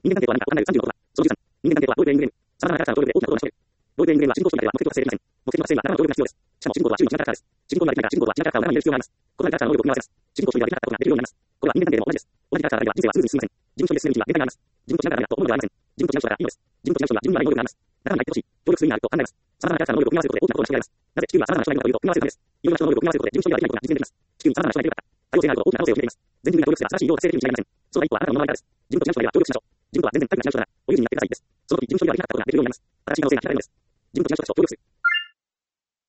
人間関係とは何か、わかんない36は、その13、人間関係とはロールプレイングゲーム。様々なキャラクターの能力で大きな行動を成し遂げる。ロールプレイングゲームは主人公主義では目的と達成できません。目的と達成には仲間の協力が必要です。しかも主人公とは周囲にちなキャラクターです。主人公にはできないが、主人公とはちなキャラクターを仲間に入れる必要があります。異なるキャラクターの能力を組み合わせます。主人公主義ではできなかったことができるようになります。これは人間関係でも同じです。同じキャラクターがいれば人生はスムーズに進みません。自分と進める道は限界があります。自分と違うからだと思うのではありません。自分と違う人だからいいのです。自分と違う人には自分にはない能力があります。仲間に入ってほしい。協力する意味があると考えます。様々なキャラクターの能力を組み合わせることで大きなことが成し遂げられます。なぜ地球は様々な人がいるのかというと、組み合わせるためです。いろんな人の能力を組み合わせることで自分一人ではできないことが実現できます。地球に様々な人がいるから、多様性があることで大きな可能性を秘めています。全人類が協力すれば素晴らしい医療を達成できるに違いありません。その第一歩はあなたの物語からです。自分と違う人がいれば協力しましょう。自分とは全然タイプが違う人なら、お友人になってくださいです。その時自分一人ではできなかったことができるようになります。新しい可能性が開かれるのです。自分と違う人たちと協力する。